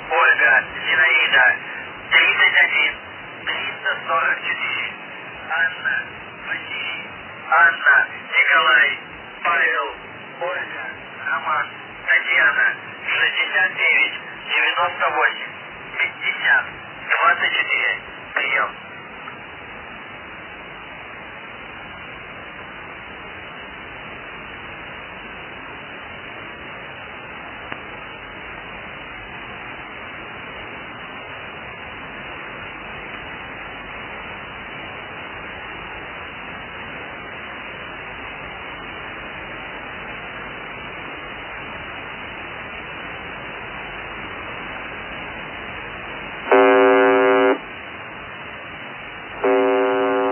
Ольга, Зинаида, 31, 344. Анна, Василий, Анна, Николай, Павел, Ольга, Роман, Татьяна, 69, 98, 50, 24.